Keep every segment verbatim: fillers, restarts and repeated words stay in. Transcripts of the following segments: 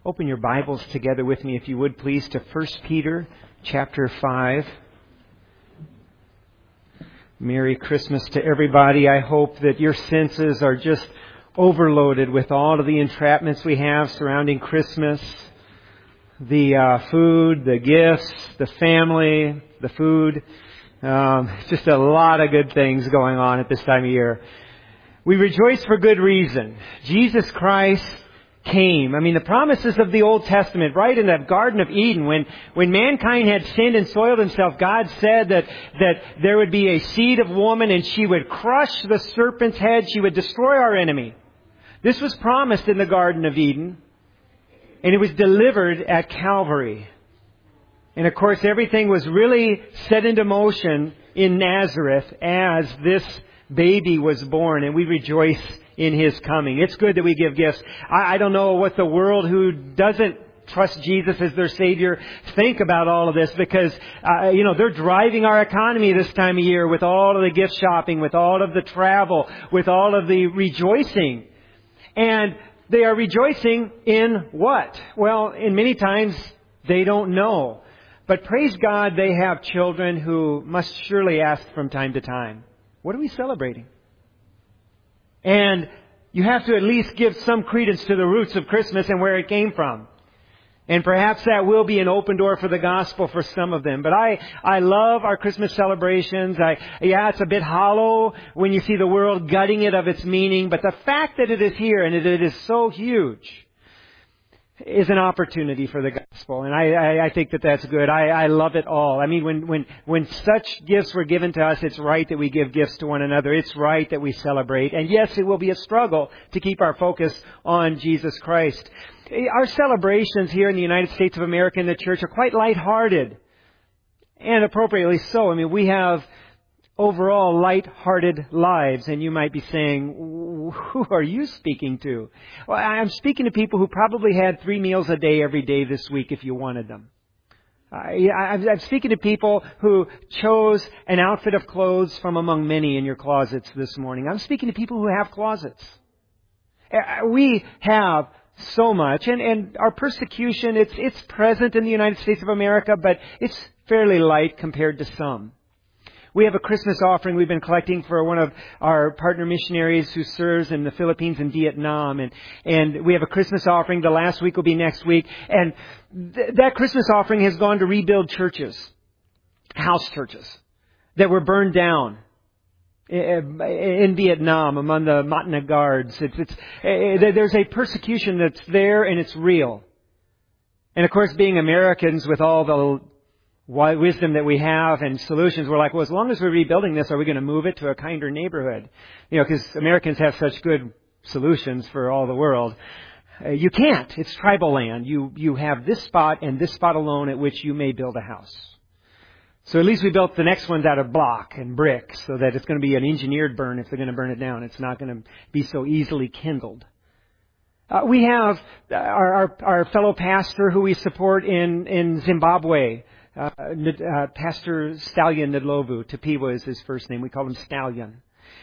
Open your Bibles together with me, if you would, please, to First Peter chapter five. Merry Christmas to everybody. I hope that your senses are just overloaded with all of the entrapments we have surrounding Christmas. The uh, food, the gifts, the family, the food. Um, just a lot of good things going on at this time of year. We rejoice for good reason. Jesus Christ came. I mean, the promises of the Old Testament, right in that Garden of Eden, when, when mankind had sinned and soiled himself, God said that, that there would be a seed of woman and she would crush the serpent's head. She would destroy our enemy. This was promised in the Garden of Eden, and it was delivered at Calvary. And of course, everything was really set into motion in Nazareth as this baby was born, and we rejoice in His coming. It's good that we give gifts. I, I don't know what the world who doesn't trust Jesus as their Savior think about all of this, because, uh, you know, they're driving our economy this time of year with all of the gift shopping, with all of the travel, with all of the rejoicing. And they are rejoicing in what? Well, in many times they don't know. But praise God, they have children who must surely ask from time to time, what are we celebrating? And you have to at least give some credence to the roots of Christmas and where it came from. And perhaps that will be an open door for the gospel for some of them. But I, I love our Christmas celebrations. I, yeah, it's a bit hollow when you see the world gutting it of its meaning. But the fact that it is here and that it is so huge is an opportunity for the gospel. And I, I, I think that that's good. I, I love it all. I mean, when, when, when such gifts were given to us, it's right that we give gifts to one another. It's right that we celebrate. And yes, it will be a struggle to keep our focus on Jesus Christ. Our celebrations here in the United States of America in the church are quite lighthearted. And appropriately so. I mean, we have overall light-hearted lives. And you might be saying, who are you speaking to? Well, I'm speaking to people who probably had three meals a day every day this week if you wanted them. I, I'm speaking to people who chose an outfit of clothes from among many in your closets this morning. I'm speaking to people who have closets. We have so much. And, and our persecution, it's, it's present in the United States of America, but it's fairly light compared to some. We have a Christmas offering we've been collecting for one of our partner missionaries who serves in the Philippines and Vietnam. And, and we have a Christmas offering. The last week will be next week. And th- that Christmas offering has gone to rebuild churches, house churches, that were burned down in Vietnam among the Matna Guards. It's, it's, there's a persecution that's there and it's real. And of course, being Americans with all the wisdom that we have and solutions, we're like, well, as long as we're rebuilding this, are we going to move it to a kinder neighborhood? You know, because Americans have such good solutions for all the world. Uh, you can't. It's tribal land. You you have this spot and this spot alone at which you may build a house. So at least we built the next ones out of block and brick so that it's going to be an engineered burn if they're going to burn it down. It's not going to be so easily kindled. Uh, we have our, our, our fellow pastor who we support in, in Zimbabwe. Uh, uh, Pastor Stallion Ndlovu. Tapiwa is his first name. We call him Stallion.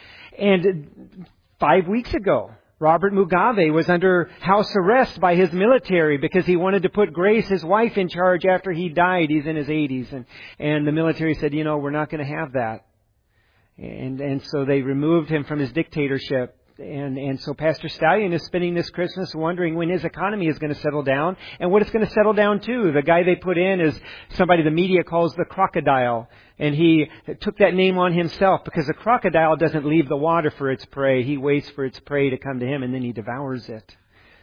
And five weeks ago, Robert Mugabe was under house arrest by his military because he wanted to put Grace, his wife, in charge after he died. He's in his eighties. And, and the military said, you know, we're not going to have that. And, and so they removed him from his dictatorship. And, and so Pastor Stallion is spending this Christmas wondering when his economy is going to settle down and what it's going to settle down to. The guy they put in is somebody the media calls the crocodile. And he took that name on himself because the crocodile doesn't leave the water for its prey. He waits for its prey to come to him and then he devours it.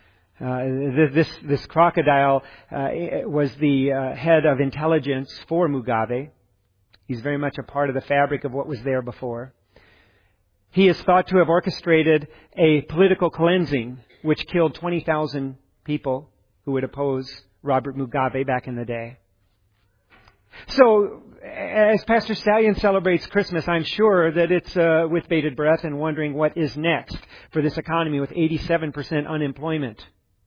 Uh, this, this crocodile uh, was the uh, head of intelligence for Mugabe. He's very much a part of the fabric of what was there before. He is thought to have orchestrated a political cleansing which killed twenty thousand people who would oppose Robert Mugabe back in the day. So, as Pastor Stallion celebrates Christmas, I'm sure that it's uh, with bated breath and wondering what is next for this economy with eighty-seven percent unemployment.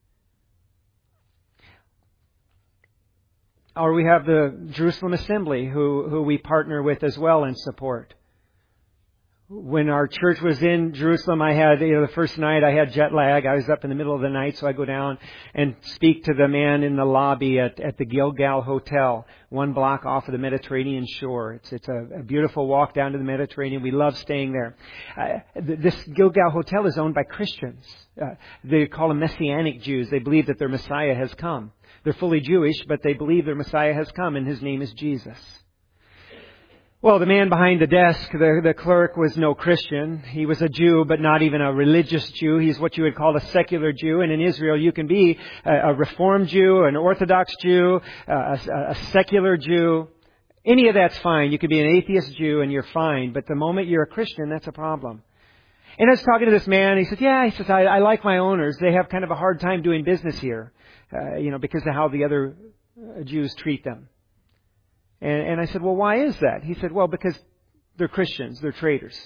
Or we have the Jerusalem Assembly, who, who we partner with as well and support, When our church was in Jerusalem, I had, you know, the first night I had jet lag. I was up in the middle of the night, so I go down and speak to the man in the lobby at, at the Gilgal Hotel, one block off of the Mediterranean shore. It's, it's a, a beautiful walk down to the Mediterranean. We love staying there. Uh, this Gilgal Hotel is owned by Christians. Uh, they call them Messianic Jews. They believe that their Messiah has come. They're fully Jewish, but they believe their Messiah has come, and His name is Jesus. Well, the man behind the desk, the, the clerk, was no Christian. He was a Jew, but not even a religious Jew. He's what you would call a secular Jew. And in Israel, you can be a, a Reformed Jew, an Orthodox Jew, a, a, a secular Jew. Any of that's fine. You could be an atheist Jew and you're fine. But the moment you're a Christian, that's a problem. And I was talking to this man. He said, yeah, he says, I, I like my owners. They have kind of a hard time doing business here, uh, you know, because of how the other Jews treat them. And, and I said, well, why is that? He said, well, because they're Christians. They're traitors.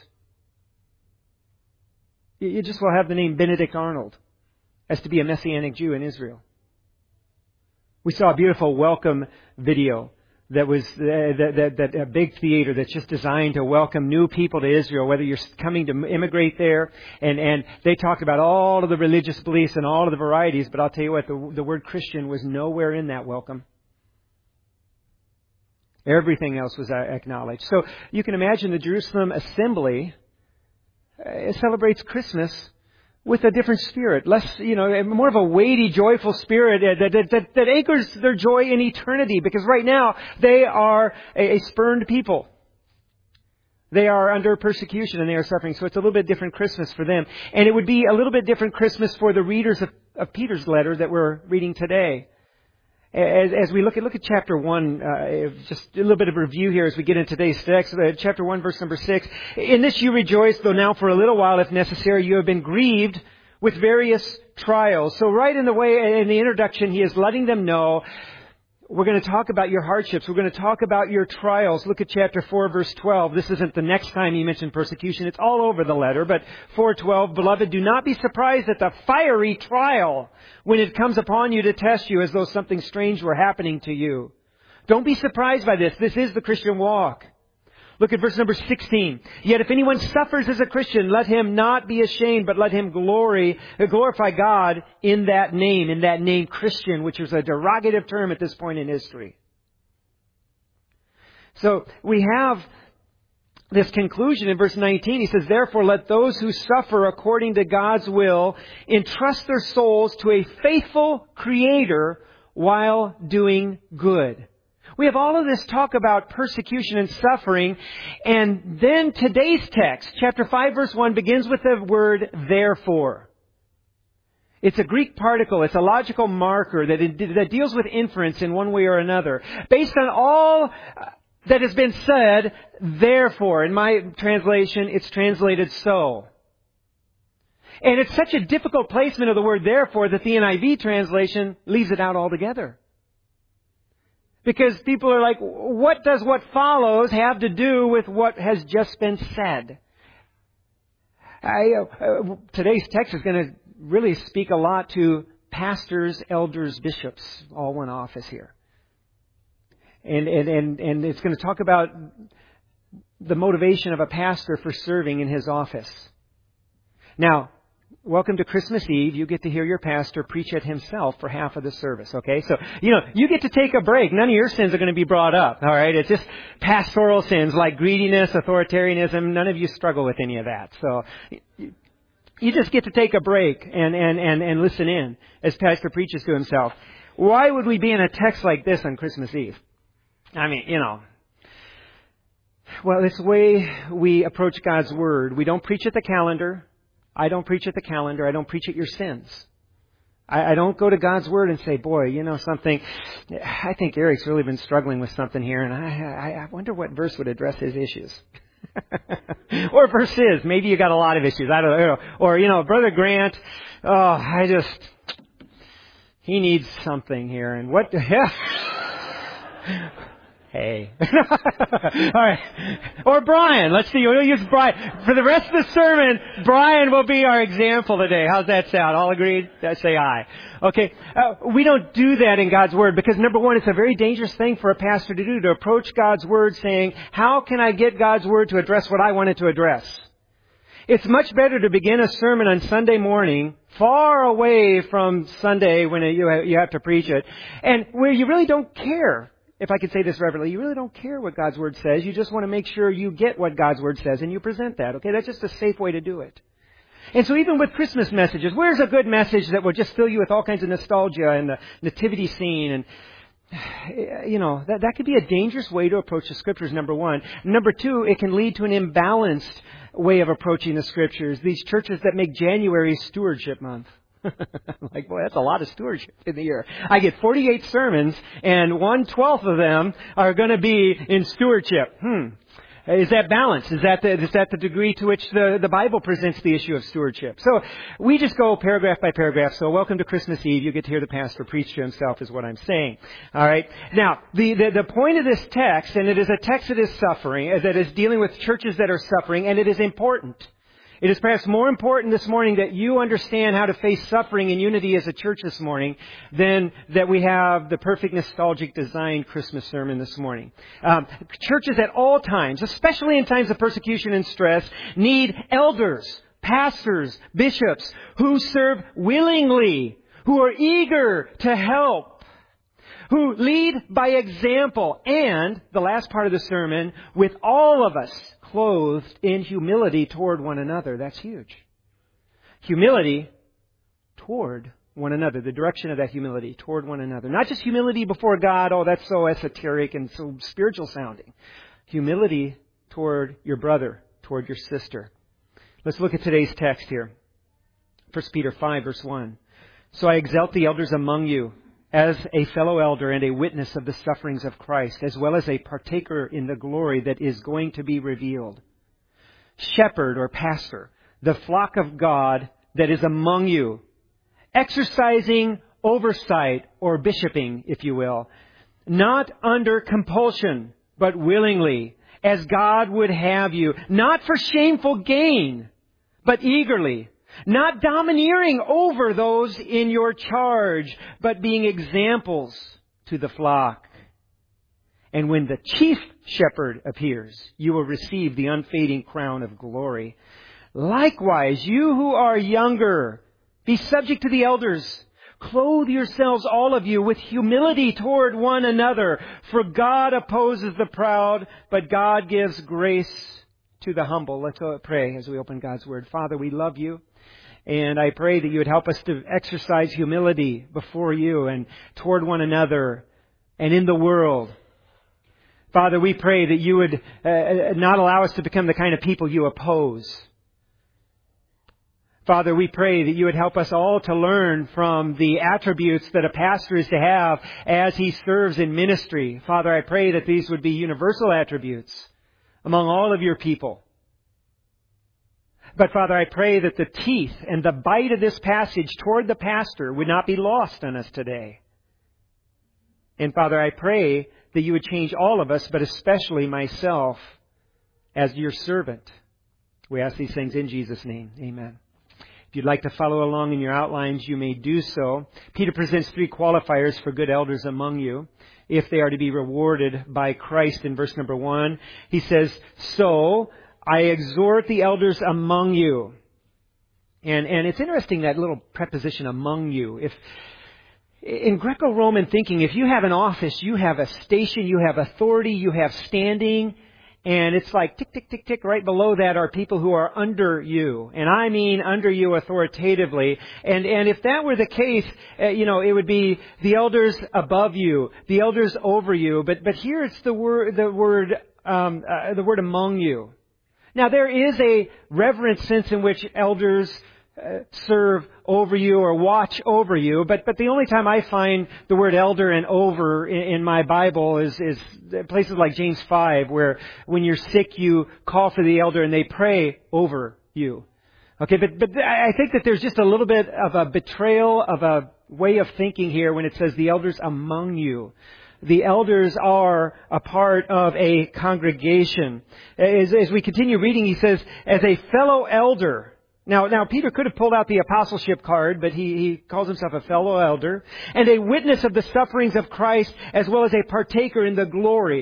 You, you just will have the name Benedict Arnold as to be a Messianic Jew in Israel. We saw a beautiful welcome video that was uh, that, that, that a big theater that's just designed to welcome new people to Israel, whether you're coming to immigrate there. And, and they talked about all of the religious beliefs and all of the varieties. But I'll tell you what, the, the word Christian was nowhere in that welcome. Everything else was acknowledged. So you can imagine the Jerusalem assembly uh, celebrates Christmas with a different spirit, less, you know, more of a weighty, joyful spirit that, that, that, that anchors their joy in eternity. Because right now they are a, a spurned people. They are under persecution and they are suffering. So it's a little bit different Christmas for them. And it would be a little bit different Christmas for the readers of, of Peter's letter that we're reading today. As, as we look at look at chapter one, uh, just a little bit of review here as we get into today's text. Uh, chapter one, verse number six. In this you rejoice, though now for a little while, if necessary, you have been grieved with various trials. So right in the way, in the introduction, he is letting them know, we're going to talk about your hardships. We're going to talk about your trials. Look at chapter four, verse twelve. This isn't the next time he mentioned persecution. It's all over the letter. But four twelve, beloved, do not be surprised at the fiery trial when it comes upon you to test you as though something strange were happening to you. Don't be surprised by this. This is the Christian walk. Look at verse number sixteen. Yet if anyone suffers as a Christian, let him not be ashamed, but let him glory, glorify God in that name, in that name Christian, which is a derogative term at this point in history. So we have this conclusion in verse nineteen. He says, therefore let those who suffer according to God's will entrust their souls to a faithful Creator while doing good. We have all of this talk about persecution and suffering. And then today's text, chapter five, verse one, begins with the word therefore. It's a Greek particle. It's a logical marker that, it, that deals with inference in one way or another. Based on all that has been said, therefore, in my translation, it's translated so. And it's such a difficult placement of the word therefore that the N I V translation leaves it out altogether. Because people are like, what does what follows have to do with what has just been said? I, uh, today's text is going to really speak a lot to pastors, elders, bishops, all one office here. And, and, and, and it's going to talk about the motivation of a pastor for serving in his office. Now, welcome to Christmas Eve. You get to hear your pastor preach it himself for half of the service, okay? So, you know, you get to take a break. None of your sins are going to be brought up, all right? It's just pastoral sins like greediness, authoritarianism. None of you struggle with any of that. So, you just get to take a break and, and, and, and listen in as pastor preaches to himself. Why would we be in a text like this on Christmas Eve? I mean, you know, well, it's the way we approach God's Word. We don't preach at the calendar. I don't preach at the calendar. I don't preach at your sins. I, I don't go to God's Word and say, boy, you know something, I think Eric's really been struggling with something here, and I, I, I wonder what verse would address his issues. Or verse is, maybe you got a lot of issues. I don't know. Or, you know, Brother Grant, oh, I just, he needs something here. And what, hey. All right. Or Brian. Let's see. We'll use Brian. For the rest of the sermon, Brian will be our example today. How's that sound? All agreed? Say aye. Okay. Uh, we don't do that in God's Word because, number one, it's a very dangerous thing for a pastor to do, to approach God's Word saying, how can I get God's Word to address what I want it to address? It's much better to begin a sermon on Sunday morning, far away from Sunday when you you have to preach it, and where you really don't care. If I could say this reverently, you really don't care what God's Word says. You just want to make sure you get what God's Word says, and you present that. Okay, that's just a safe way to do it. And so even with Christmas messages, where's a good message that will just fill you with all kinds of nostalgia and the nativity scene? And, you know, that, that could be a dangerous way to approach the Scriptures, number one. Number two, it can lead to an imbalanced way of approaching the Scriptures. These churches that make January Stewardship Month. Like, boy, that's a lot of stewardship in the year. I get forty-eight sermons, and one-twelfth of them are going to be in stewardship. Hmm. Is that balanced? Is that the, is that the degree to which the, the Bible presents the issue of stewardship? So we just go paragraph by paragraph. So welcome to Christmas Eve. You get to hear the pastor preach to himself is what I'm saying. All right. Now, the, the, the point of this text, and it is a text that is suffering, that is dealing with churches that are suffering, and it is important. It is perhaps more important this morning that you understand how to face suffering in unity as a church this morning than that we have the perfect nostalgic designed Christmas sermon this morning. Um, churches at all times, especially in times of persecution and stress, need elders, pastors, bishops who serve willingly, who are eager to help, who lead by example, and, the last part of the sermon, with all of us clothed in humility toward one another. That's huge. Humility toward one another. The direction of that humility toward one another. Not just humility before God. Oh, that's so esoteric and so spiritual sounding. Humility toward your brother, toward your sister. Let's look at today's text here. First Peter five, verse one. So I exalt the elders among you, as a fellow elder and a witness of the sufferings of Christ, as well as a partaker in the glory that is going to be revealed. Shepherd or pastor, the flock of God that is among you, exercising oversight or bishoping, if you will, not under compulsion, but willingly, as God would have you, not for shameful gain, but eagerly. Not domineering over those in your charge, but being examples to the flock. And when the chief shepherd appears, you will receive the unfading crown of glory. Likewise, you who are younger, be subject to the elders. Clothe yourselves, all of you, with humility toward one another. For God opposes the proud, but God gives grace to the humble. Let's pray as we open God's Word. Father, we love you. And I pray that you would help us to exercise humility before you and toward one another and in the world. Father, we pray that you would uh, not allow us to become the kind of people you oppose. Father, we pray that you would help us all to learn from the attributes that a pastor is to have as he serves in ministry. Father, I pray that these would be universal attributes among all of your people. But Father, I pray that the teeth and the bite of this passage toward the pastor would not be lost on us today. And Father, I pray that you would change all of us, but especially myself as your servant. We ask these things in Jesus' name. Amen. If you'd like to follow along in your outlines, you may do so. Peter presents three qualifiers for good elders among you, if they are to be rewarded by Christ in verse number one. He says, so I exhort the elders among you. And and it's interesting, that little preposition, among you. If in Greco-Roman thinking, if you have an office, you have a station, you have authority, you have standing, and it's like tick, tick, tick, tick, right below that are people who are under you. And I mean under you authoritatively. And and if that were the case, uh, you know, it would be the elders above you, the elders over you. But but here it's the word the word um, uh, the word among you. Now, there is a reverent sense in which elders uh, serve over you or watch over you, but but the only time I find the word elder and over in, in my Bible is, is places like James five, where when you're sick, you call for the elder and they pray over you. Okay, but, but I think that there's just a little bit of a betrayal of a way of thinking here when it says the elders among you. The elders are a part of a congregation. As, as we continue reading, he says, as a fellow elder. Now, now Peter could have pulled out the apostleship card, but he, he calls himself a fellow elder. And a witness of the sufferings of Christ, as well as a partaker in the glory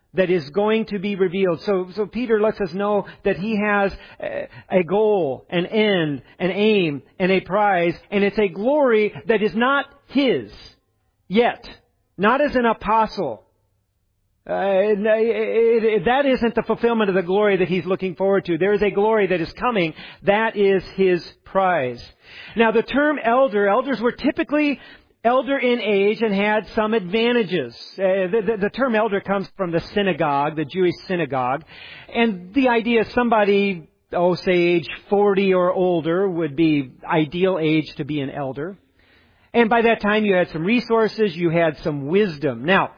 that is going to be revealed. So, so Peter lets us know that he has a, a goal, an end, an aim, and a prize, and it's a glory that is not his yet. Not as an apostle. Uh, it, it, it, that isn't the fulfillment of the glory that he's looking forward to. There is a glory that is coming. That is his prize. Now, the term elder, elders were typically elder in age and had some advantages. Uh, the, the, the term elder comes from the synagogue, the Jewish synagogue. And the idea is somebody, oh, say age forty or older would be ideal age to be an elder. And by that time you had some resources, you had some wisdom. Now,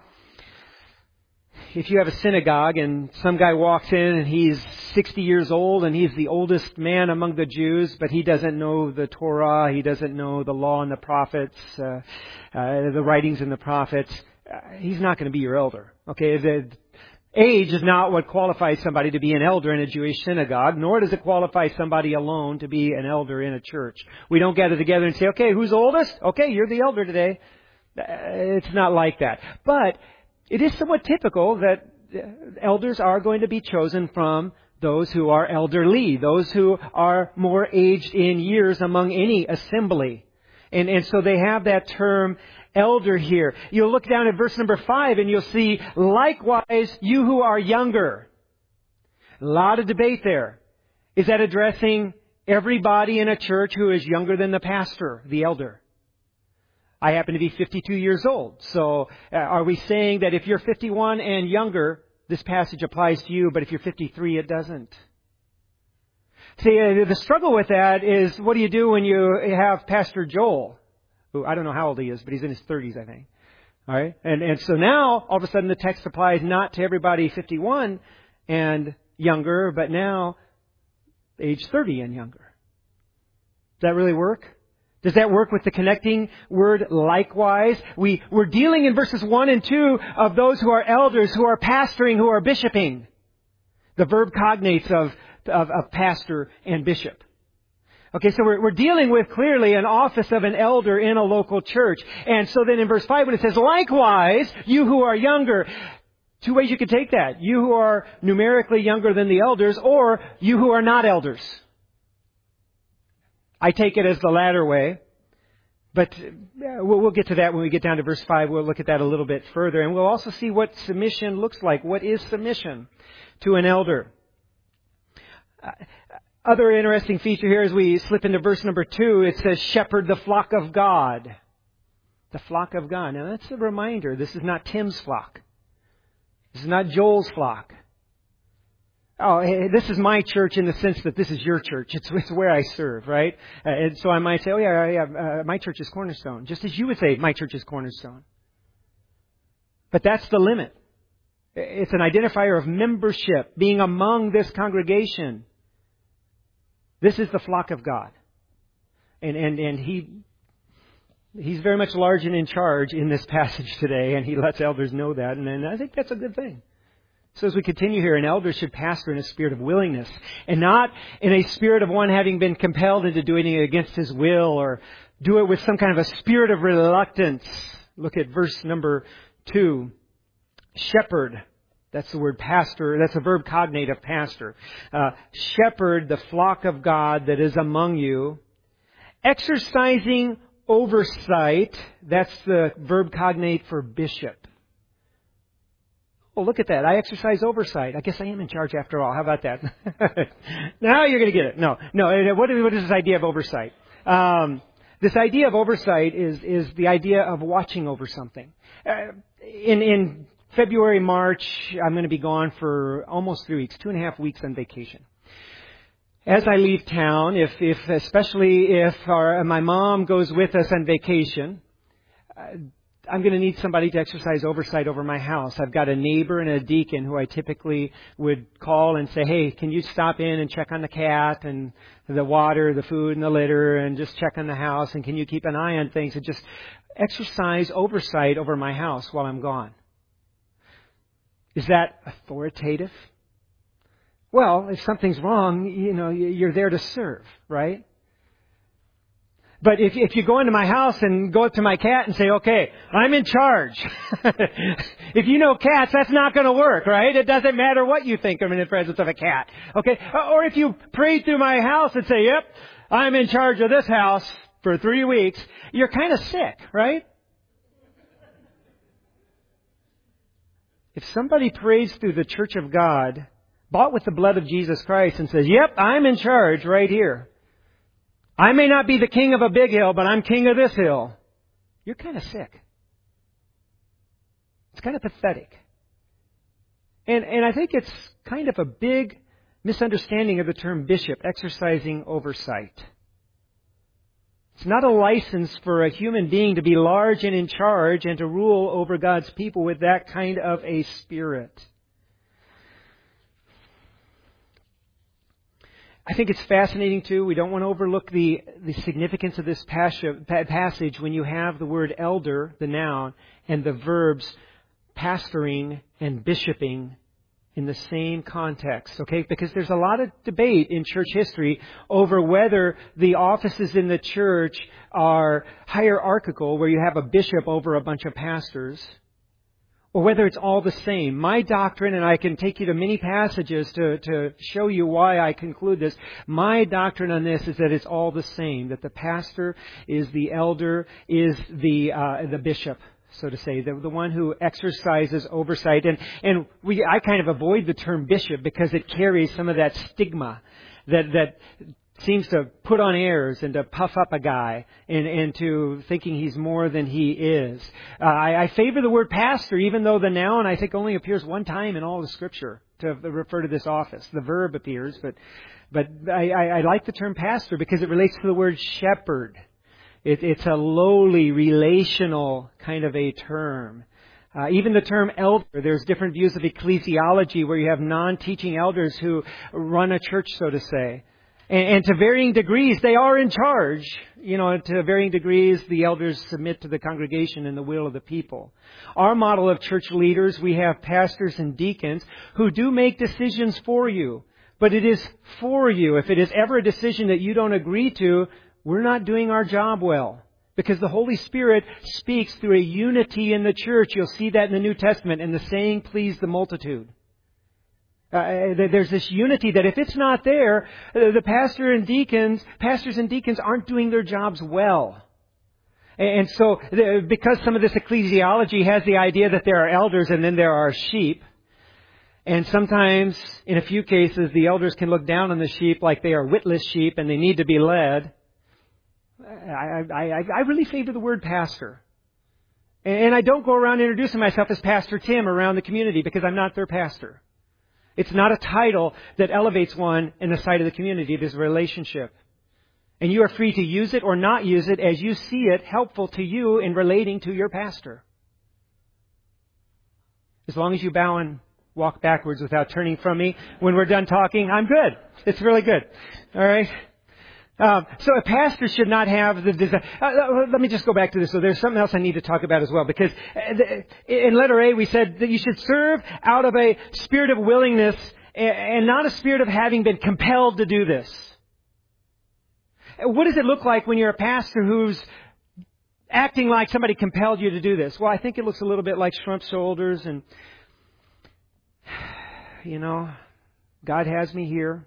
if you have a synagogue and some guy walks in and he's sixty years old and he's the oldest man among the Jews, but he doesn't know the Torah, he doesn't know the law and the prophets, uh, uh, the writings in the prophets, uh, he's not going to be your elder. Okay, the age is not what qualifies somebody to be an elder in a Jewish synagogue, nor does it qualify somebody alone to be an elder in a church. We don't gather together and say, okay, who's oldest? Okay, you're the elder today. It's not like that. But it is somewhat typical that elders are going to be chosen from those who are elderly, those who are more aged in years among any assembly. And, and so they have that term elder here. You'll look down at verse number five and you'll see, likewise, you who are younger. A lot of debate there. Is that addressing everybody in a church who is younger than the pastor, the elder? I happen to be fifty-two years old. So uh, are we saying that if you're fifty-one and younger, this passage applies to you, but if you're fifty-three, it doesn't? See, uh, the struggle with that is, what do you do when you have Pastor Joel, who I don't know how old he is, but he's in his thirties, I think. All right? And, and so now, all of a sudden, the text applies not to everybody fifty-one and younger, but now age thirty and younger. Does that really work? Does that work with the connecting word likewise? We, we're dealing in verses one and two of those who are elders, who are pastoring, who are bishoping. The verb cognates of, of, of pastor and bishop. Okay, so we're, we're dealing with clearly an office of an elder in a local church. And so then in verse five when it says, likewise, you who are younger, two ways you could take that. You who are numerically younger than the elders, or you who are not elders. I take it as the latter way, but we'll get to that when we get down to verse five. We'll look at that a little bit further, and we'll also see what submission looks like. What is submission to an elder? Uh, other interesting feature here as we slip into verse number two, it says, shepherd the flock of God. The flock of God. Now that's a reminder. This is not Tim's flock. This is not Joel's flock. Oh, hey, this is my church in the sense that this is your church. It's, it's where I serve, right? Uh, and so I might say, oh yeah, yeah, uh, my church is Cornerstone. Just as you would say, my church is Cornerstone. But that's the limit. It's an identifier of membership, being among this congregation. This is the flock of God. And, and, and he, he's very much large and in charge in this passage today, and he lets elders know that, and, and I think that's a good thing. So as we continue here, an elder should pastor in a spirit of willingness and not in a spirit of one having been compelled into doing it against his will or do it with some kind of a spirit of reluctance. Look at verse number two. Shepherd. That's the word pastor. That's a verb cognate of pastor. Uh, shepherd the flock of God that is among you, exercising oversight. That's the verb cognate for bishop. Oh, look at that. I exercise oversight. I guess I am in charge after all. How about that? Now you're going to get it. No, no. What is, what is this idea of oversight? Um, this idea of oversight is, is the idea of watching over something. Uh, in, in February, March, I'm going to be gone for almost three weeks, two and a half weeks on vacation. As I leave town, if, if especially if our, my mom goes with us on vacation, uh, I'm going to need somebody to exercise oversight over my house. I've got a neighbor and a deacon who I typically would call and say, hey, can you stop in and check on the cat and the water, the food and the litter, and just check on the house, and can you keep an eye on things and just exercise oversight over my house while I'm gone? Is that authoritative? Well, if something's wrong, you know, you're there to serve, right? But if, if you go into my house and go up to my cat and say, okay, I'm in charge. If you know cats, that's not going to work, right? It doesn't matter what you think. I'm in the presence of a cat. Okay? Or if you pray through my house and say, yep, I'm in charge of this house for three weeks, you're kind of sick, right? If somebody prays through the church of God, bought with the blood of Jesus Christ, and says, yep, I'm in charge right here. I may not be the king of a big hill, but I'm king of this hill. You're kind of sick. It's kind of pathetic. And, and I think it's kind of a big misunderstanding of the term bishop, exercising oversight. It's not a license for a human being to be large and in charge and to rule over God's people with that kind of a spirit. I think it's fascinating too. We don't want to overlook the, the significance of this passage when you have the word elder, the noun, and the verbs pastoring and bishoping in the same context, okay? Because there's a lot of debate in church history over whether the offices in the church are hierarchical, where you have a bishop over a bunch of pastors, or whether it's all the same. My doctrine, and I can take you to many passages to, to show you why I conclude this, my doctrine on this is that it's all the same, that the pastor is the elder, is the uh, the bishop, so to say, the, the one who exercises oversight. And, and we, I kind of avoid the term bishop because it carries some of that stigma that, that seems to put on airs and to puff up a guy and, and to thinking he's more than he is. Uh, I, I favor the word pastor, even though the noun I think only appears one time in all the Scripture to refer to this office. The verb appears, but, but I, I, I like the term pastor because it relates to the word shepherd. It, it's a lowly, relational kind of a term. Uh, even the term elder, there's different views of ecclesiology where you have non-teaching elders who run a church, so to say. And, and to varying degrees, they are in charge. You know, to varying degrees, the elders submit to the congregation and the will of the people. Our model of church leaders, we have pastors and deacons who do make decisions for you. But it is for you. If it is ever a decision that you don't agree to, we're not doing our job well. Because the Holy Spirit speaks through a unity in the church. You'll see that in the New Testament. And the saying pleased the multitude. Uh, there's this unity that if it's not there, the pastor and deacons, pastors and deacons aren't doing their jobs well. And so, because some of this ecclesiology has the idea that there are elders and then there are sheep, and sometimes, in a few cases, the elders can look down on the sheep like they are witless sheep and they need to be led. I, I, I really favor the word pastor. And I don't go around introducing myself as Pastor Tim around the community because I'm not their pastor. It's not a title that elevates one in the sight of the community. It is a relationship. And you are free to use it or not use it as you see it helpful to you in relating to your pastor. As long as you bow and walk backwards without turning from me when we're done talking, I'm good. It's really good. All right? Um, so a pastor should not have the desire. Uh, let me just go back to this. So there's something else I need to talk about as well. Because in letter A, we said that you should serve out of a spirit of willingness and not a spirit of having been compelled to do this. What does it look like when you're a pastor who's acting like somebody compelled you to do this? Well, I think it looks a little bit like shrumped shoulders and, you know, God has me here.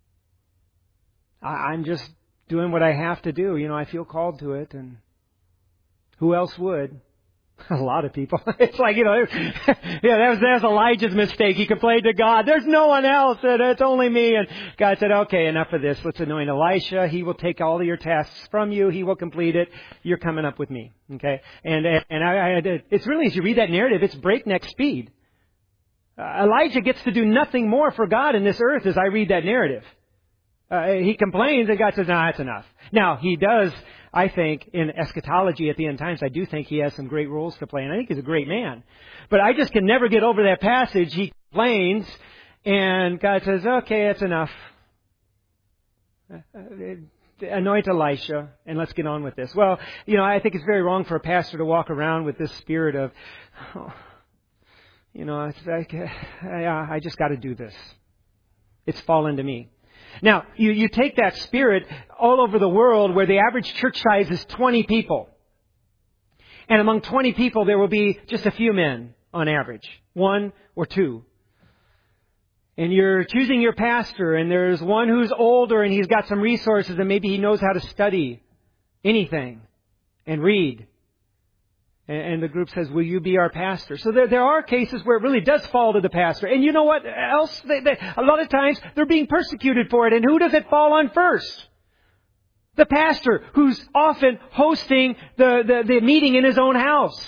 I'm just doing what I have to do. You know, I feel called to it. And who else would? A lot of people. It's like, you know, yeah, that was, that was Elijah's mistake. He complained to God. There's no one else. It's only me. And God said, okay, enough of this. Let's anoint Elisha. He will take all of your tasks from you. He will complete it. You're coming up with me. Okay? And, and I, I it's really, as you read that narrative, it's breakneck speed. Uh, Elijah gets to do nothing more for God in this earth as I read that narrative. Uh, he complains and God says, no, nah, that's enough. Now, he does, I think, in eschatology at the end times, I do think he has some great roles to play. And I think he's a great man. But I just can never get over that passage. He complains and God says, okay, that's enough. Uh, anoint Elisha and let's get on with this. Well, you know, I think it's very wrong for a pastor to walk around with this spirit of, oh, you know, it's like, I, I just got to do this. It's fallen to me. Now, you, you take that spirit all over the world where the average church size is twenty people. And among twenty people, there will be just a few men on average. One or two. And you're choosing your pastor, and there's one who's older and he's got some resources and maybe he knows how to study anything and read. And the group says, will you be our pastor? So there, there are cases where it really does fall to the pastor. And you know what else? They, they, a lot of times they're being persecuted for it. And who does it fall on first? The pastor, who's often hosting the, the, the meeting in his own house.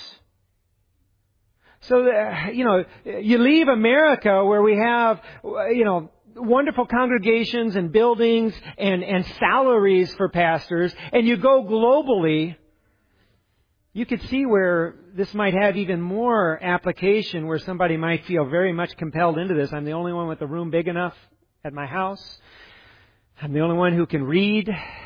So, uh, you know, you leave America where we have, you know, wonderful congregations and buildings and, and salaries for pastors, and you go globally. You could see where this might have even more application, where somebody might feel very much compelled into this. I'm the only one with a room big enough at my house. I'm the only one who can read.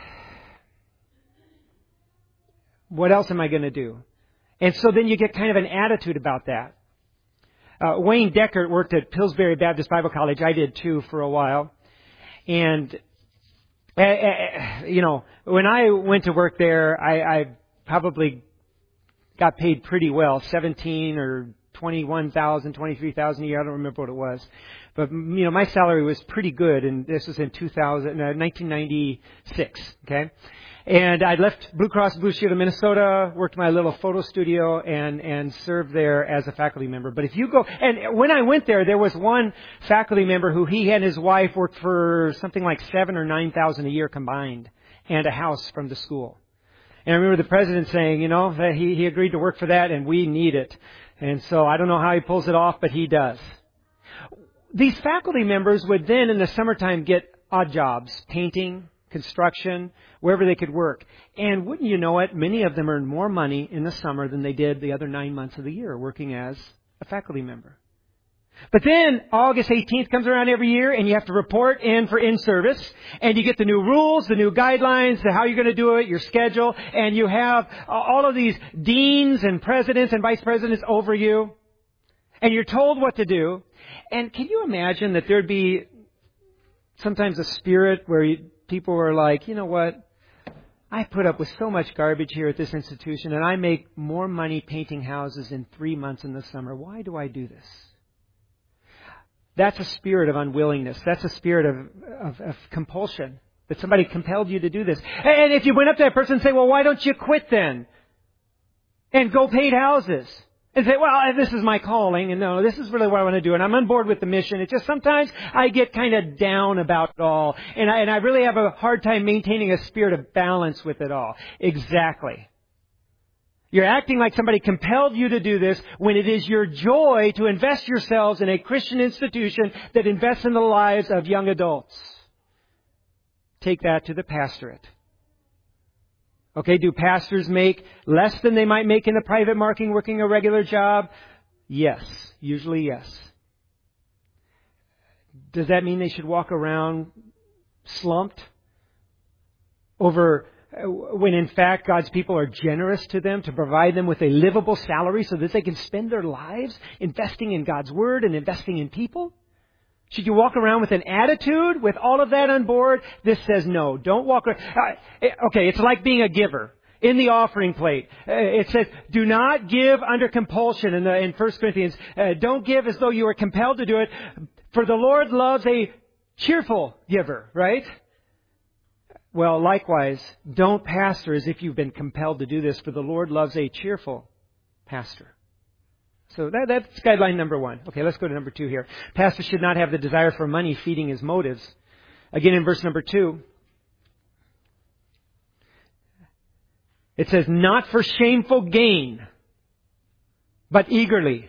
What else am I going to do? And so then you get kind of an attitude about that. Uh, Wayne Deckert worked at Pillsbury Baptist Bible College. I did too for a while. And, uh, uh, you know, when I went to work there, I, I probably got paid pretty well, seventeen or twenty-one thousand, twenty-three thousand a year. I don't remember what it was. But, you know, my salary was pretty good, and this was in two thousand, uh, nineteen ninety-six, okay? And I left Blue Cross Blue Shield of Minnesota, worked my little photo studio, and, and served there as a faculty member. But if you go, and when I went there, there was one faculty member who he and his wife worked for something like seven or nine thousand a year combined, and a house from the school. And I remember the president saying, you know, that he, he agreed to work for that, and we need it. And so I don't know how he pulls it off, but he does. These faculty members would then, in the summertime, get odd jobs, painting, construction, wherever they could work. And wouldn't you know it, many of them earned more money in the summer than they did the other nine months of the year working as a faculty member. But then August eighteenth comes around every year, and you have to report in for in-service, and you get the new rules, the new guidelines, the how you're going to do it, your schedule, and you have all of these deans and presidents and vice presidents over you, and you're told what to do. And can you imagine that there'd be sometimes a spirit where you, people are like, you know what, I put up with so much garbage here at this institution, and I make more money painting houses in three months in the summer. Why do I do this? That's a spirit of unwillingness. That's a spirit of, of, of compulsion. That somebody compelled you to do this. And if you went up to that person and say, well, why don't you quit then? And go paint houses. And say, well, this is my calling. And no, this is really what I want to do. And I'm on board with the mission. It's just sometimes I get kind of down about it all. And I, and I really have a hard time maintaining a spirit of balance with it all. Exactly. You're acting like somebody compelled you to do this when it is your joy to invest yourselves in a Christian institution that invests in the lives of young adults. Take that to the pastorate. Okay, do pastors make less than they might make in the private market working a regular job? Yes, usually yes. Does that mean they should walk around slumped over when in fact God's people are generous to them to provide them with a livable salary so that they can spend their lives investing in God's Word and investing in people? Should you walk around with an attitude with all of that on board? This says no. Don't walk around. Uh, okay, it's like being a giver. In the offering plate, uh, it says, do not give under compulsion in, the, in First Corinthians. Uh, don't give as though you are compelled to do it. For the Lord loves a cheerful giver, right? Well, likewise, don't pastor as if you've been compelled to do this, for the Lord loves a cheerful pastor. So that, that's guideline number one. Okay, let's go to number two here. Pastor should not have the desire for money feeding his motives. Again, in verse number two, it says, not for shameful gain, but eagerly.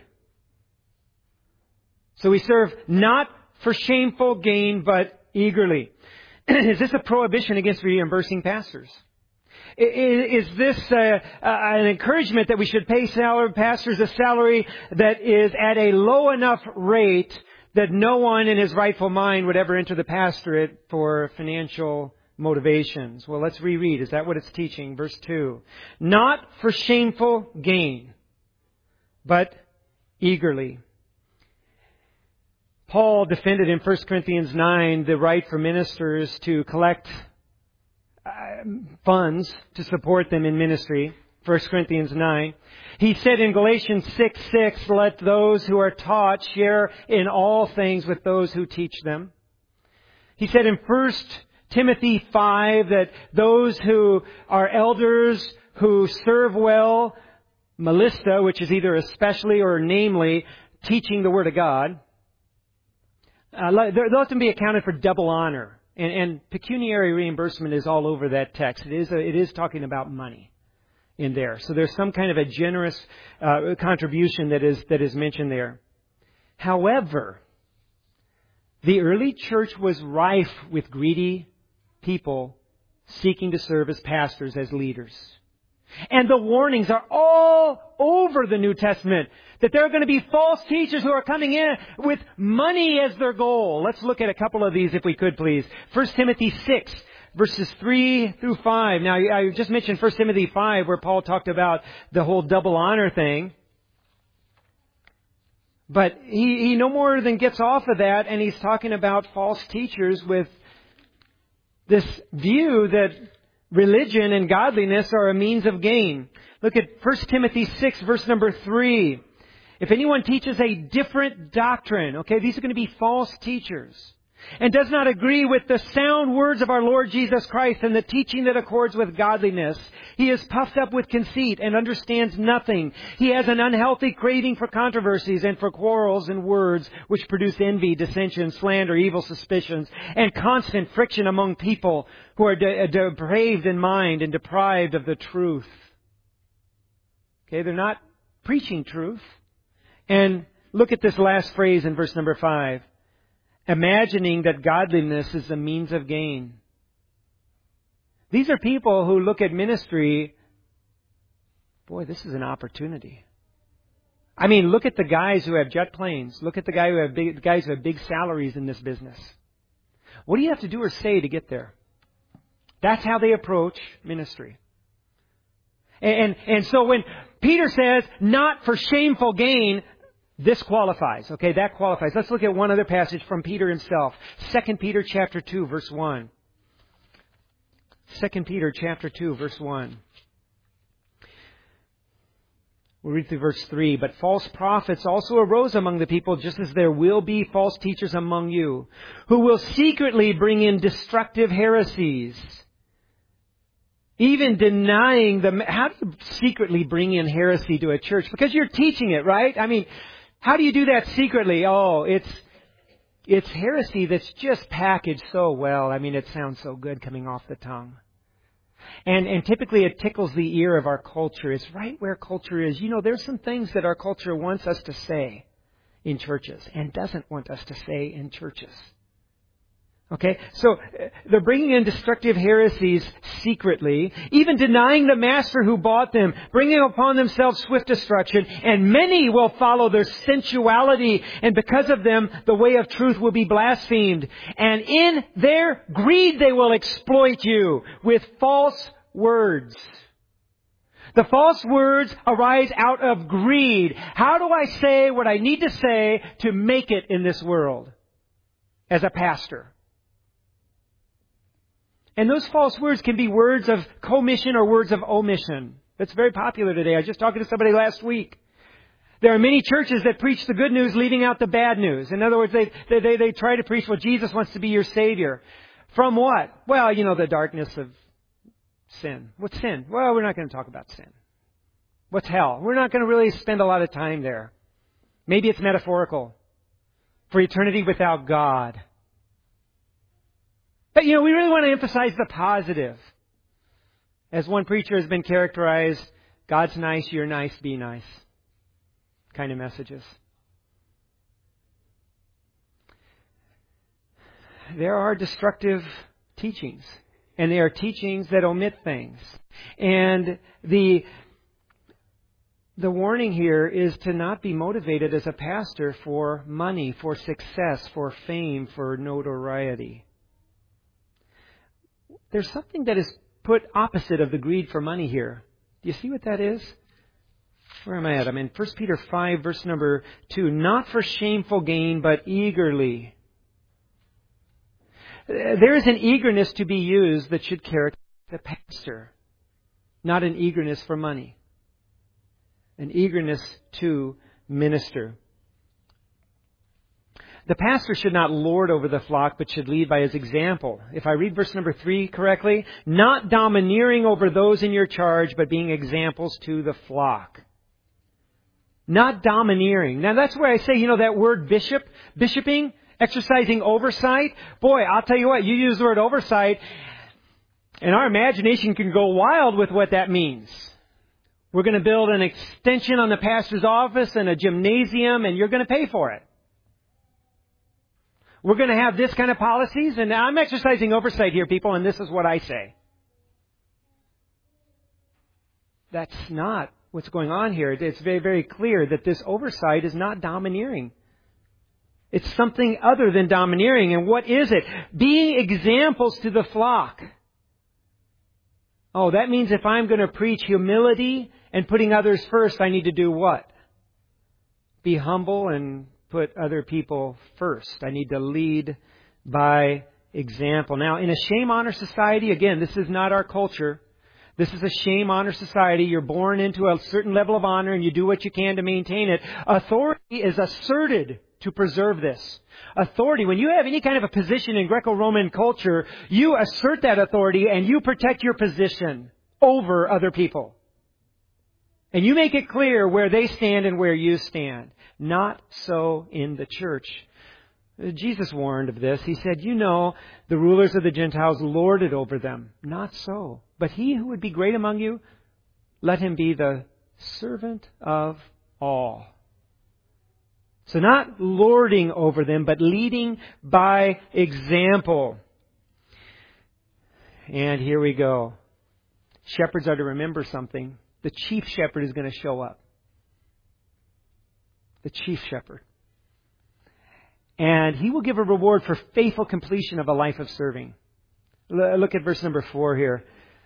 So we serve not for shameful gain, but eagerly. Is this a prohibition against reimbursing pastors? Is this uh, an encouragement that we should pay salary pastors a salary that is at a low enough rate that no one in his rightful mind would ever enter the pastorate for financial motivations? Well, let's reread. Is that what it's teaching? Verse two. Not for shameful gain, but eagerly. Paul defended in First Corinthians nine the right for ministers to collect uh, funds to support them in ministry. First Corinthians nine. He said in Galatians six six, let those who are taught share in all things with those who teach them. He said in First Timothy five that those who are elders who serve well, malista, which is either especially or namely, teaching the Word of God, uh, they'll often be accounted for double honor. And, and pecuniary reimbursement is all over that text. It is, a, it is talking about money in there. So there's some kind of a generous uh, contribution that is that is mentioned there. However, the early church was rife with greedy people seeking to serve as pastors, as leaders. And the warnings are all over the New Testament that there are going to be false teachers who are coming in with money as their goal. Let's look at a couple of these if we could, please. First Timothy six, verses three through five. Now, I just mentioned First Timothy five where Paul talked about the whole double honor thing. But he, he no more than gets off of that, and he's talking about false teachers with this view that religion and godliness are a means of gain. Look at First Timothy six, verse number three. If anyone teaches a different doctrine, okay, these are going to be false teachers, and does not agree with the sound words of our Lord Jesus Christ and the teaching that accords with godliness, he is puffed up with conceit and understands nothing. He has an unhealthy craving for controversies and for quarrels and words which produce envy, dissension, slander, evil suspicions, and constant friction among people who are de- depraved in mind and deprived of the truth. Okay, they're not preaching truth. And look at this last phrase in verse number five. Imagining that godliness is a means of gain. These are people who look at ministry, boy, this is an opportunity. I mean, look at the guys who have jet planes. Look at the guy who have big, guys who have big salaries in this business. What do you have to do or say to get there? That's how they approach ministry. And, and, and so when Peter says, not for shameful gain, this qualifies. Okay, that qualifies. Let's look at one other passage from Peter himself. Second Peter chapter two, verse one. Second Peter chapter two, verse one. We'll read through verse three. But false prophets also arose among the people, just as there will be false teachers among you, who will secretly bring in destructive heresies, even denying them. How do you secretly bring in heresy to a church? Because you're teaching it, right? I mean, how do you do that secretly? Oh, it's it's heresy that's just packaged so well. I mean, it sounds so good coming off the tongue. And and typically it tickles the ear of our culture. It's right where culture is. You know, there's some things that our culture wants us to say in churches and doesn't want us to say in churches. Okay, so they're bringing in destructive heresies secretly, even denying the master who bought them, bringing upon themselves swift destruction, and many will follow their sensuality, and because of them, the way of truth will be blasphemed. And in their greed, they will exploit you with false words. The false words arise out of greed. How do I say what I need to say to make it in this world as a pastor? And those false words can be words of commission or words of omission. That's very popular today. I was just talking to somebody last week. There are many churches that preach the good news, leaving out the bad news. In other words, they, they, they, they try to preach, well, Jesus wants to be your Savior. From what? Well, you know, the darkness of sin. What's sin? Well, we're not going to talk about sin. What's hell? We're not going to really spend a lot of time there. Maybe it's metaphorical. For eternity without God. But, you know, we really want to emphasize the positive. As one preacher has been characterized, God's nice, you're nice, be nice kind of messages. There are destructive teachings, and they are teachings that omit things. And the the warning here is to not be motivated as a pastor for money, for success, for fame, for notoriety. There's something that is put opposite of the greed for money here. Do you see what that is? Where am I at? I'm in First Peter five, verse number two. Not for shameful gain, but eagerly. There is an eagerness to be used that should characterize the pastor. Not an eagerness for money. An eagerness to minister. The pastor should not lord over the flock, but should lead by his example. If I read verse number three correctly, not domineering over those in your charge, but being examples to the flock. Not domineering. Now that's where I say, you know, that word bishop, bishoping, exercising oversight. Boy, I'll tell you what, you use the word oversight, and our imagination can go wild with what that means. We're going to build an extension on the pastor's office and a gymnasium, and you're going to pay for it. We're going to have this kind of policies, and I'm exercising oversight here, people, and this is what I say. That's not what's going on here. It's very, very clear that this oversight is not domineering. It's something other than domineering. And what is it? Being examples to the flock. Oh, that means if I'm going to preach humility and putting others first, I need to do what? Be humble and put other people first. I need to lead by example. Now, in a shame-honor society, again, this is not our culture. This is a shame-honor society. You're born into a certain level of honor and you do what you can to maintain it. Authority is asserted to preserve this. Authority, when you have any kind of a position in Greco-Roman culture, you assert that authority and you protect your position over other people. And you make it clear where they stand and where you stand. Not so in the church. Jesus warned of this. He said, you know, the rulers of the Gentiles lord it over them. Not so. But he who would be great among you, let him be the servant of all. So not lording over them, but leading by example. And here we go. Shepherds are to remember something. The chief shepherd is going to show up. The chief shepherd. And he will give a reward for faithful completion of a life of serving. Look at verse number four here.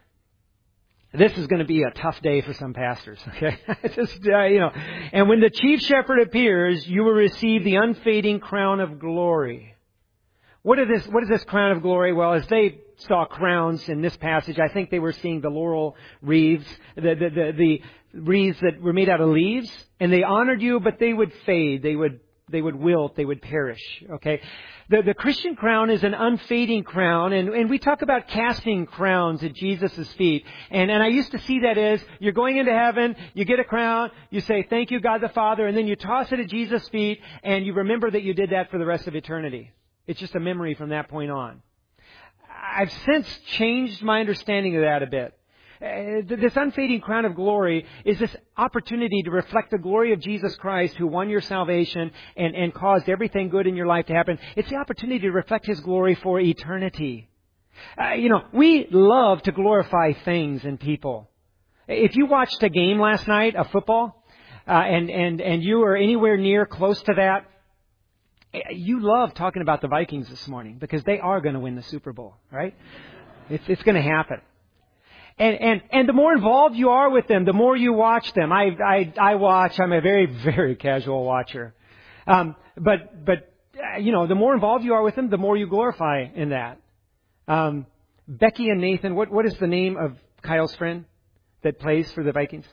This is going to be a tough day for some pastors, okay? Just, uh, you know. And when the chief shepherd appears, you will receive the unfading crown of glory. What is this, what is this crown of glory? Well, as they saw crowns in this passage, I think they were seeing the laurel wreaths, the, the, the, the wreaths that were made out of leaves, and they honored you, but they would fade, they would, they would wilt, they would perish, okay? The, the Christian crown is an unfading crown, and, and we talk about casting crowns at Jesus' feet. And, and I used to see that as you're going into heaven, you get a crown, you say, thank you, God the Father, and then you toss it at Jesus' feet, and you remember that you did that for the rest of eternity. It's just a memory from that point on. I've since changed my understanding of that a bit. Uh, this unfading crown of glory is this opportunity to reflect the glory of Jesus Christ, who won your salvation and, and caused everything good in your life to happen. It's the opportunity to reflect His glory for eternity. Uh, you know, we love to glorify things and people. If you watched a game last night, a football, uh, and, and, and you are anywhere near close to that, you love talking about the Vikings this morning because they are going to win the Super Bowl, right? It's, it's going to happen. And, and, and the more involved you are with them, the more you watch them. I, I, I watch, I'm a very, very casual watcher. Um, but, but, uh, you know, the more involved you are with them, the more you glorify in that. Um, Becky and Nathan, what, what is the name of Kyle's friend that plays for the Vikings?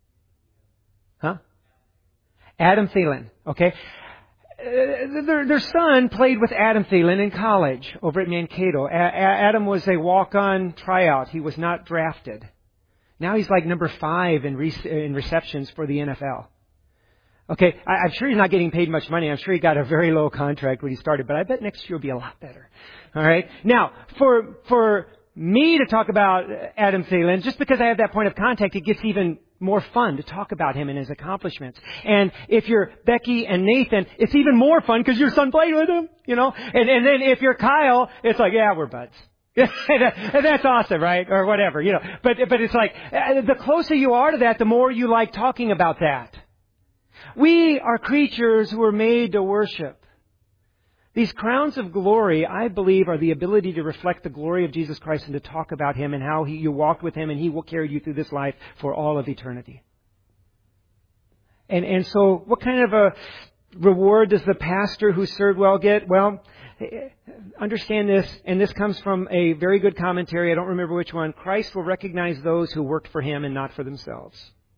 Huh? Adam Thielen, okay? Uh, their, their son played with Adam Thielen in college over at Mankato. A- Adam was a walk-on tryout. He was not drafted. Now he's like number five in, re- in receptions for the N F L. Okay, I- I'm sure he's not getting paid much money. I'm sure he got a very low contract when he started, but I bet next year will be a lot better. All right. Now, for for me to talk about Adam Thielen, just because I have that point of contact, it gets even more fun to talk about him and his accomplishments. And if you're Becky and Nathan, it's even more fun because your son played with him, you know. And and then if you're Kyle, it's like, yeah, we're buds. And that's awesome, right? Or whatever, you know. But but it's like the closer you are to that, the more you like talking about that. We are creatures who are made to worship. These crowns of glory, I believe, are the ability to reflect the glory of Jesus Christ and to talk about Him and how he, you walked with Him and He will carry you through this life for all of eternity. And, and so what kind of a reward does the pastor who served well get? Well, understand this, and this comes from a very good commentary. I don't remember which one. Christ will recognize those who worked for Him and not for themselves.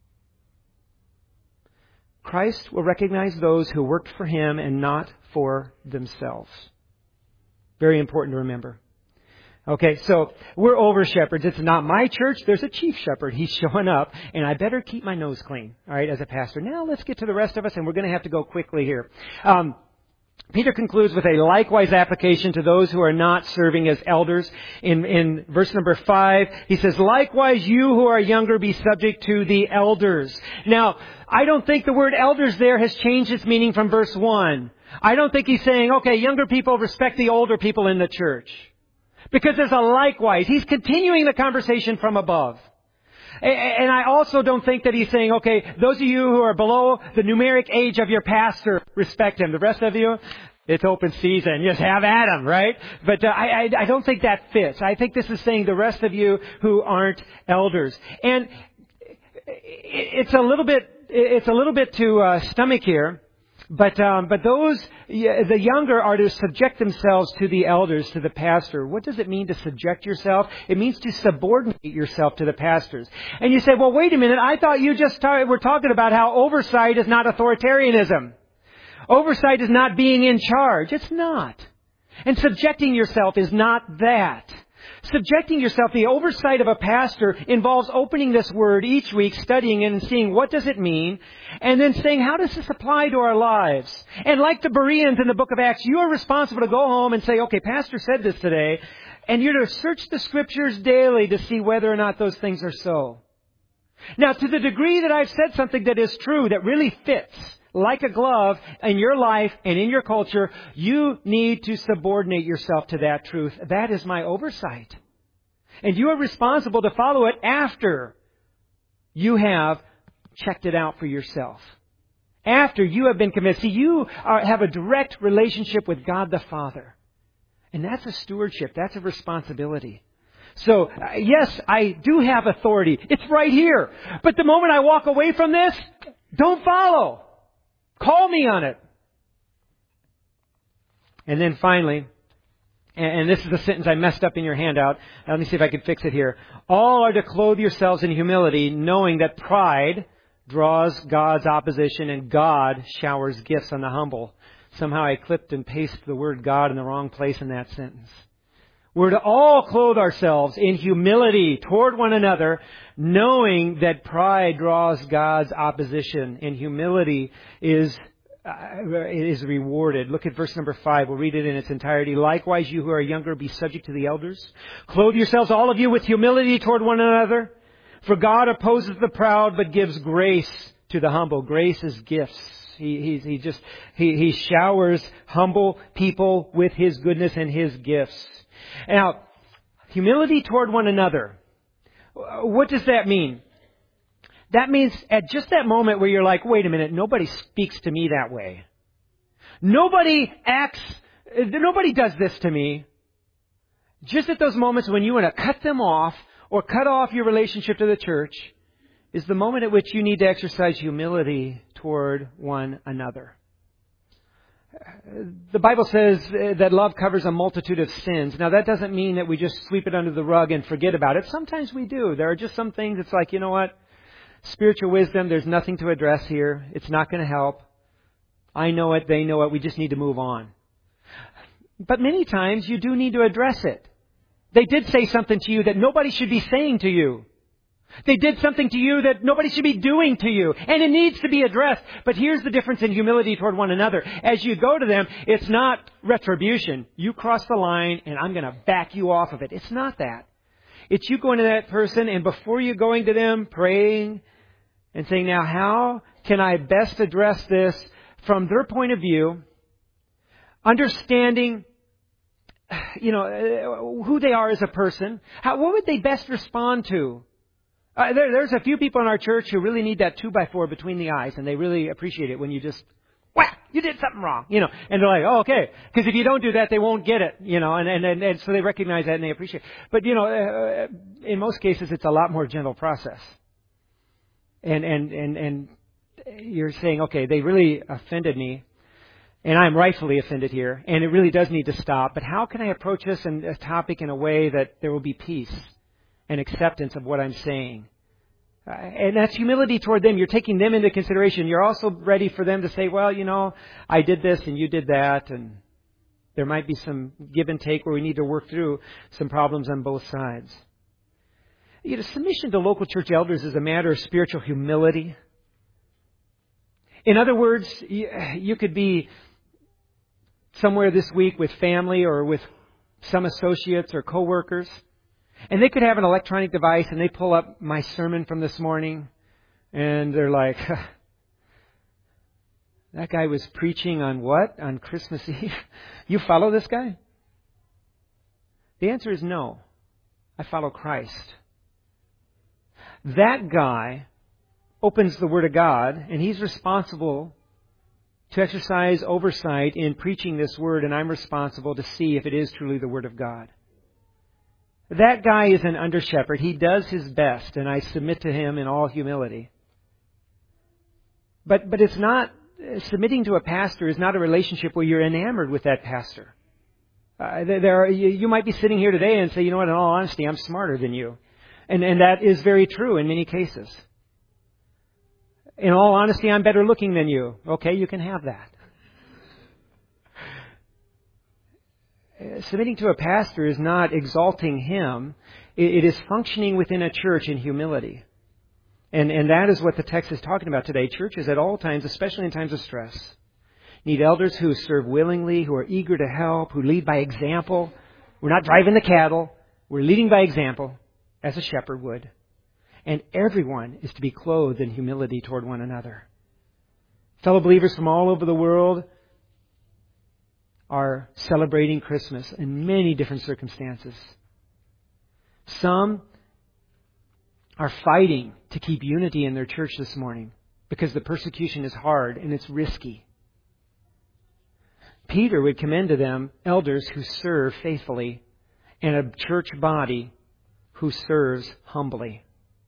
Christ will recognize those who worked for Him and not for themselves. Very important to remember. Okay, so we're over shepherds. It's not my church. There's a chief shepherd. He's showing up, and I better keep my nose clean, all right, as a pastor. Now let's get to the rest of us, and we're going to have to go quickly here. Um, Peter concludes with a likewise application to those who are not serving as elders. In, in verse number five, he says, likewise you who are younger be subject to the elders. Now, I don't think the word elders there has changed its meaning from verse one. I don't think he's saying, okay, younger people respect the older people in the church. Because there's a likewise. He's continuing the conversation from above. And I also don't think that he's saying, okay, those of you who are below the numeric age of your pastor, respect him. The rest of you, it's open season. Just have at him, right? But uh, I, I, I don't think that fits. I think this is saying the rest of you who aren't elders. And it's a little bit, it's a little bit to uh, stomach here. But um, but those, the younger are to subject themselves to the elders, to the pastor. What does it mean to subject yourself? It means to subordinate yourself to the pastors. And you say, well, wait a minute. I thought you just ta- were talking about how oversight is not authoritarianism. Oversight is not being in charge. It's not. And subjecting yourself is not that. Subjecting yourself, the oversight of a pastor involves opening this word each week, studying it and seeing what does it mean, and then saying, how does this apply to our lives? And like the Bereans in the book of Acts, you are responsible to go home and say, okay, pastor said this today, and you're to search the scriptures daily to see whether or not those things are so. Now, to the degree that I've said something that is true, that really fits like a glove in your life and in your culture, you need to subordinate yourself to that truth. That is my oversight. And you are responsible to follow it after you have checked it out for yourself. After you have been convinced. See, you are, have a direct relationship with God the Father. And that's a stewardship. That's a responsibility. So, uh, yes, I do have authority. It's right here. But the moment I walk away from this, don't follow. Call me on it. And then finally, and this is a sentence I messed up in your handout. Let me see if I can fix it here. All are to clothe yourselves in humility, knowing that pride draws God's opposition and God showers gifts on the humble. Somehow I clipped and pasted the word God in the wrong place in that sentence. We're to all clothe ourselves in humility toward one another, knowing that pride draws God's opposition, and humility is uh, is rewarded. Look at verse number five. We'll read it in its entirety. Likewise, you who are younger, be subject to the elders. Clothe yourselves, all of you, with humility toward one another. For God opposes the proud, but gives grace to the humble. Grace is gifts. He, he, he just he, he showers humble people with His goodness and His gifts. Now, humility toward one another. What does that mean? That means at just that moment where you're like, wait a minute, nobody speaks to me that way. Nobody acts, nobody does this to me. Just at those moments when you want to cut them off or cut off your relationship to the church is the moment at which you need to exercise humility toward one another. The Bible says that love covers a multitude of sins. Now, that doesn't mean that we just sweep it under the rug and forget about it. Sometimes we do. There are just some things it's like, you know what? Spiritual wisdom, there's nothing to address here. It's not going to help. I know it. They know it. We just need to move on. But many times you do need to address it. They did say something to you that nobody should be saying to you. They did something to you that nobody should be doing to you. And it needs to be addressed. But here's the difference in humility toward one another. As you go to them, it's not retribution. You cross the line and I'm going to back you off of it. It's not that. It's you going to that person and before you going to them, praying and saying, now how can I best address this from their point of view? Understanding, you know, who they are as a person. How, what would they best respond to? Uh, there, there's a few people in our church who really need that two by four between the eyes, and they really appreciate it when you just, whack, you did something wrong, you know, and they're like, oh, okay, because if you don't do that, they won't get it, you know, and, and, and, and so they recognize that and they appreciate it. But, you know, uh, in most cases, it's a lot more gentle process. And, and, and, and you're saying, okay, they really offended me, and I'm rightfully offended here, and it really does need to stop. But how can I approach this and a topic in a way that there will be peace and acceptance of what I'm saying? Uh, and that's humility toward them. You're taking them into consideration. You're also ready for them to say, well, you know, I did this and you did that, and there might be some give and take where we need to work through some problems on both sides. You know, submission to local church elders is a matter of spiritual humility. In other words, you, you could be somewhere this week with family or with some associates or coworkers, and they could have an electronic device and they pull up my sermon from this morning and they're like, that guy was preaching on what? On Christmas Eve? You follow this guy? The answer is no. I follow Christ. That guy opens the Word of God, and he's responsible to exercise oversight in preaching this Word, and I'm responsible to see if it is truly the Word of God. That guy is an under-shepherd. He does his best, and I submit to him in all humility. But but it's not, submitting to a pastor is not a relationship where you're enamored with that pastor. Uh, there are, you, you might be sitting here today and say, you know what, in all honesty, I'm smarter than you. And, and that is very true in many cases. In all honesty, I'm better looking than you. Okay, you can have that. Submitting to a pastor is not exalting him. It is functioning within a church in humility. And, and that is what the text is talking about today. Churches at all times, especially in times of stress, need elders who serve willingly, who are eager to help, who lead by example. We're not driving the cattle. We're leading by example, as a shepherd would. And everyone is to be clothed in humility toward one another. Fellow believers from all over the world are celebrating Christmas in many different circumstances. Some are fighting to keep unity in their church this morning because the persecution is hard and it's risky. Peter would commend to them elders who serve faithfully and a church body who serves humbly.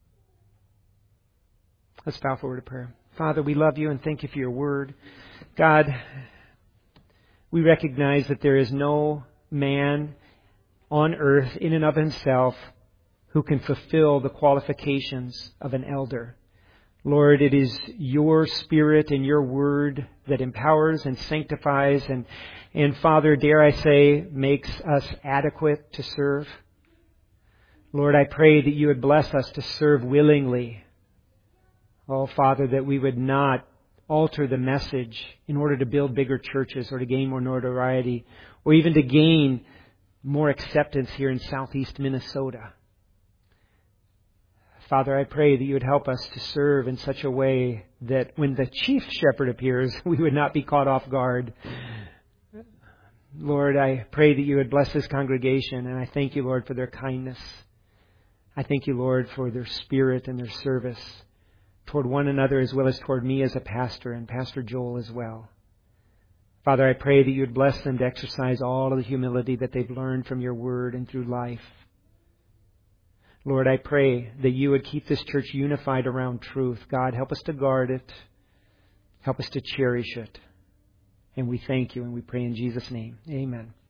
Let's bow forward to prayer. Father, we love you and thank you for your word. God, we recognize that there is no man on earth in and of himself who can fulfill the qualifications of an elder. Lord, it is your Spirit and your word that empowers and sanctifies and, and Father, dare I say, makes us adequate to serve. Lord, I pray that you would bless us to serve willingly. Oh, Father, that we would not alter the message in order to build bigger churches or to gain more notoriety or even to gain more acceptance here in southeast Minnesota. Father, I pray that you would help us to serve in such a way that when the chief shepherd appears, we would not be caught off guard. Lord, I pray that you would bless this congregation, and I thank you, Lord, for their kindness. I thank you, Lord, for their spirit and their service toward one another as well as toward me as a pastor and Pastor Joel as well. Father, I pray that you would bless them to exercise all of the humility that they've learned from your word and through life. Lord, I pray that you would keep this church unified around truth. God, help us to guard it. Help us to cherish it. And we thank you and we pray in Jesus' name. Amen.